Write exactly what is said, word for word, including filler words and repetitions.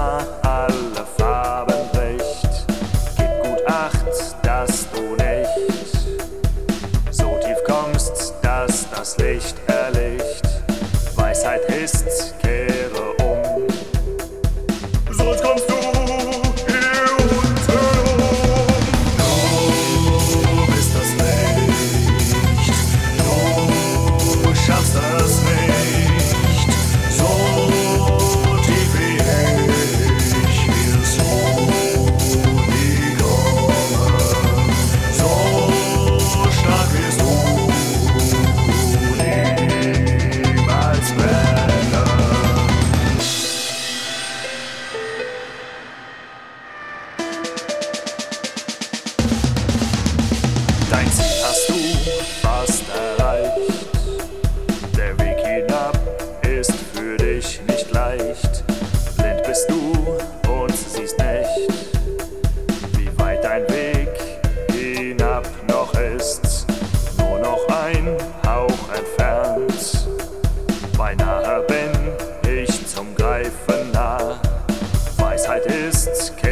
Haar alle Farben bricht. Gib gut Acht, dass du nicht so tief kommst, dass das Licht erlicht. Weisheit ist, kehre um, sonst kommst du hier unten um. Du bist das Licht, du schaffst es nicht, so tief wie ich wirst du nie kommen, so stark wirst du niemals werden. Dein Ziel hast du fast erreicht. Der Weg hinab ist für dich nicht leicht. Blind bist du und siehst nicht, wie weit dein Weg hinab noch ist. Nur noch ein Hauch entfernt. Beinahe bin ich zum Greifen nah. Weisheit ist